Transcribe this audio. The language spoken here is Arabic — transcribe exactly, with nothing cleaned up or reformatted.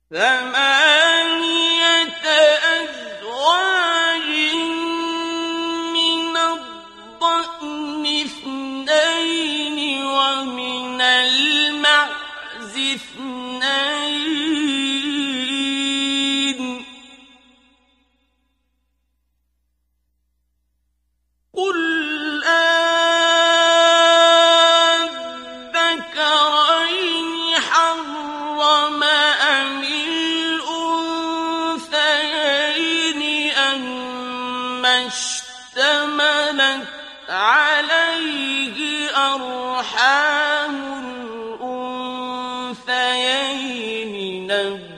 ثمانية أزواج من الضأن اثنين ومن المعز اثنين قل أذكرين حرم أم الأنثيين أما اشتملت عليه أرحام الأنثيين